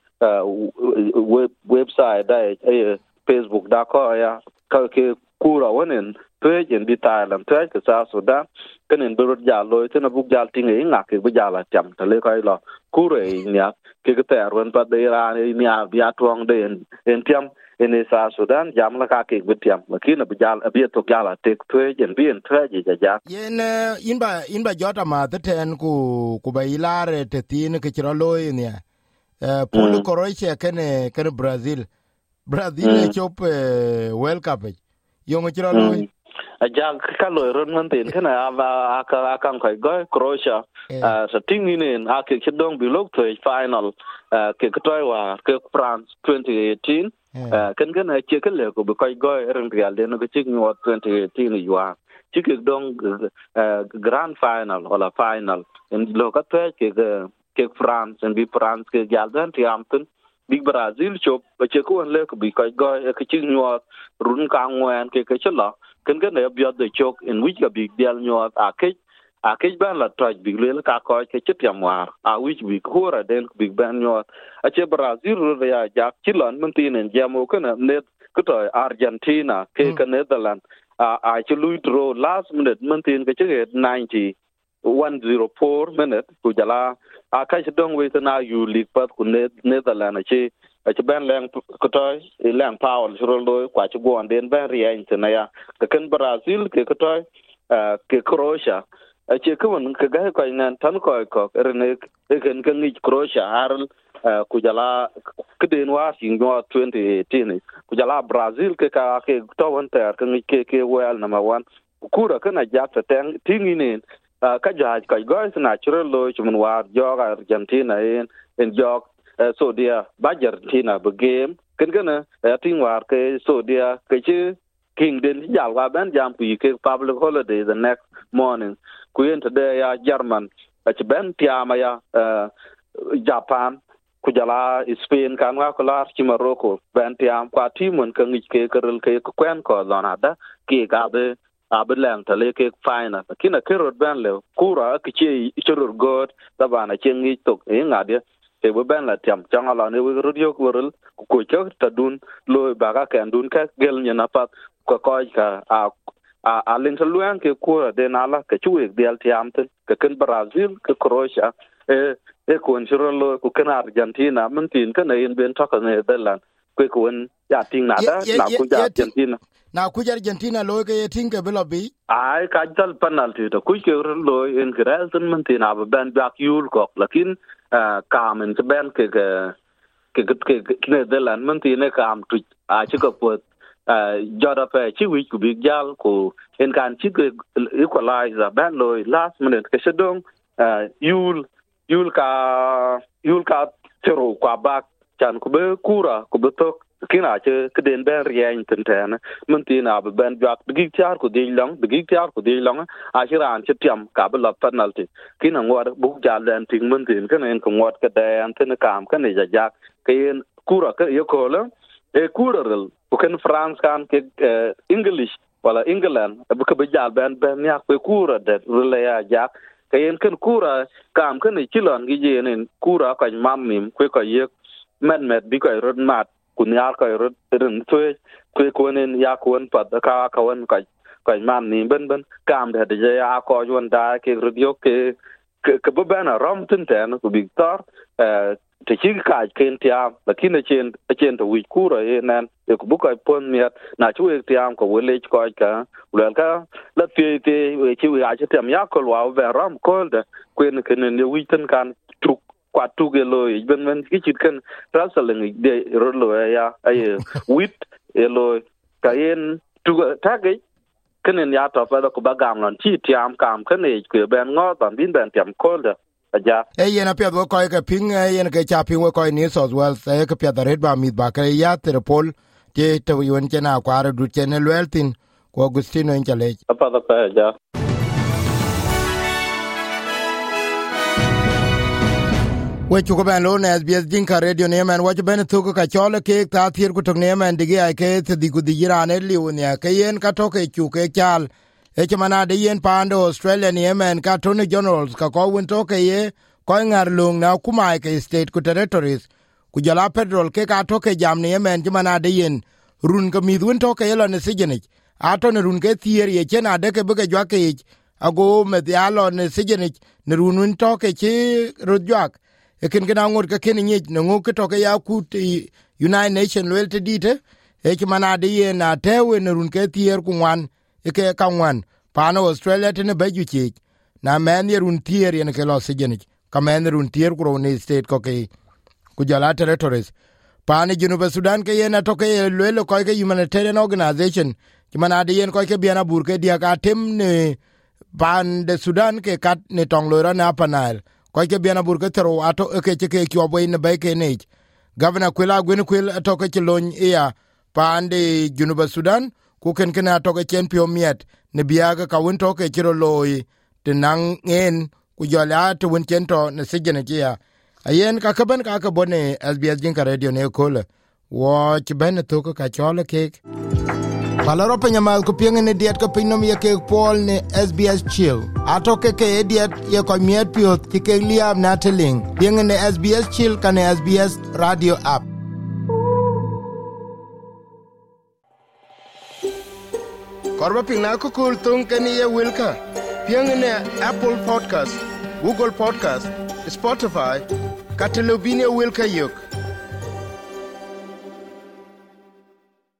Speaker 8: web website da e Facebook da ko ya ka ke kura wonen thwe jen bi ta lam thwe ke sa so da kanen bu ja loy tin bu ja ting e ngak ke bu ja la cham ta le ko lo kura nya ke ke ter won pa de ra ni a bi atwang de en tiam in sa Sudan jam la ka ke bitiam makina bijal abi to gala tek twe jen bien twe je ja
Speaker 1: yen inba inba jota ma ten ku ku ba ilare te tin ke tro loy ne polo Croatia kene kene Brazil Brazil e chop World Cup yo ngi tro loy
Speaker 8: a ja ka loy ron man tin kana ava aka kan kai go Croatia sa tinginen ake kidong bilok to final ke ktoy wa ke France twenty eighteen kan kan che kan le ko ko go ren real de no ke chik ni twenty eighteen yuan chik dong grand final or final in lo ka te ke ke France and bi France ke galdan tiamten big Brazil chop che ko le ko bi ko go ke chik ni run ka ngwen ke ke chlo kan kan ne bi de chok in which ka big deal ni a ke a ke ban la traj big le ka ko ke chit yamwar a which bi ko ra den big ban ni a che Brazil ro ya jak chilon mun tin en jamo kana net ko to Argentina ke ka Netherlands a a chulu draw last minute mun tin ke che ninety one oh four minute ku jala a ka dong we na you league pat ku Netherlands che a che ban lang ko to lang Paul ro lo kwa che go den ban rien na ya ka kan Brazil ke ko to ke Croatia a che ko mun ka ga ko nan tan ko ko rene ken kan ni Croatia har ku jala keden wa singo twenty eighteen ku jala Brazil ke ka ke to won ter kan ke ke well number one kura kana jata tang tinginen ka jaj ka guys natural lo chumun war jog Argentina en en jog so dia ba Argentina be game ken kana ting war ke so dia ke chi king den jal wa ban jam pi ke public holiday the next morning ku yen today ya German a ben tiama ya Japan ku jala Spain kan wa ko lar ci Morocco ben tiam kwa timon ka ngi ke kerel ke ko kwen ko lona da ke ga be abe lang tale ke final kina kerot ben le kura ke ci churur god da bana ci ngi tok e ngade te be ben la tiam changa la ne we radio ko rel ko ko ta dun lo baga kan dun ka gel nyana pat ko ko ka a a alin taluan ke kura de nala ke chuwe del tiam te ke ken Brazil ke Croatia e e ko nchirolo ku kana Argentina mun tin kana in ben to kana Netherlands ku ko ya tin na da na ku ja Argentina
Speaker 1: na ku Argentina lo ke tin ke belobi
Speaker 8: ai ka dal penalty to ku ke lo in Israel tin mun tin ab ben back yul ko lakin ka men ke ben ke ke ke Netherlands mun tin ne kam tu a chi ko po joda pe chi wi ku big jal ko en kan chi ke equalizer ben lo last minute ke sedong yul yul ka yul ka tero kwa bak chan ku be kura ku be tok kina che keden ben rien tenten mun tina be ben jak bigi tiar ku de long bigi tiar ku de long a chiran che tiam ka be la penalty kina ngor bu jal den ting mun tin kana en ku ngot ka de an tin kam ka ne ja jak ken kura ka yo ko la e kura rel ku ken France kan ke English wala England bu ka be jal ben ben yak be kura de rel ya jak kayen kan kura kam kan ni chilon gi jenen kura ka mam nim ku ko yek men met bi ko rod mat kun yar ko rod ren tue ku ko nen ya kon pat ka ka won ka ka mam nim ben ben kam de de ya ko jon da ke rod yo ke ke bo bana rom tin ten ku victor te chi ka ken tia lakini chen chen to wi kura e nan e ku bu ko pon miat na chu e tiam ko wele ko ka ulan ka la te te we chi we a tiam ya ko wa ve ram ko de kwen ken ne wi tan kan tu kwa tu ge lo ben ben ki chit kan rasaling de ro lo ya ai wit elo ka yen tu tagi kenen ya to fa ko bagam lon chi tiam kam kene ke ben ngo ban bin ben tiam kol da aja
Speaker 1: e yen apia do ko ke ping e yen ke cha ping ko ni so well se ke pia da red ba mit ba ke ya terpol te to yon chena kwara du chene lweltin ko Agustino in chale
Speaker 8: apa da pa aja
Speaker 1: we chuko ben lo ne S B S Dinka Radio ne man wa ben to ka chole ke ta thir ku to ne man dige ai ke di ku di jirane liunia ke yen ka to ke chu ke chal e chmana de yen pando Australia ne man ka to ne generals ka ko won to ke ye ko ngar lung na kuma ke state ku territories ku jala federal ke ka to ke jam ne man chmana de yen run ka mi dun to ke lo ne sigenich ato ne run ke thier ye chena de ke buke jwa ke ago me dialo ne sigenich ne runun to ke chi rojak ekin gina ngot ka ken nyej no ngo ke to ke ya ku United Nation wel te dite e ki mana de ye na tewe ne run ke thier ku wan e ke ka wan pano Australia te ne beju chi na men ye run thier ye ne ke lo sigenich ka men run thier ku ne state ko ke ku jala territories pani Junuba Sudan ke ye na to ke lelo ko ke humanitarian organization ki mana de yen ko ke biana bur ke dia ka tem ne ban de Sudan ke kat ne tong lora na panal ko ke biana bur ke tero ato ke ke ke kyo boy ne be ke ne governor kwela gwen kwel to ke lon ia pande Junuba Sudan ku ken ken ato ke chen pio miet ne biaga ka won to ke kiro loy te nang en ku jola to won chen to ne sigene kia ayen ka ka ben ka ka bone S B S Dinka Radio ne ko wo ke ben to ka chole ke Palaro penyamal ku pieng ne diet ka pinom ye ke pol ne S B S Chill. Ato ke ke diet ye ko miet piot ki ke liab na teling. Pieng ne S B S Chill ka ne S B S Radio app. Korba ping na ku kul tung ke ni ye wilka. Pieng ne Apple Podcast, Google Podcast, Spotify, ka telebine wilka yok.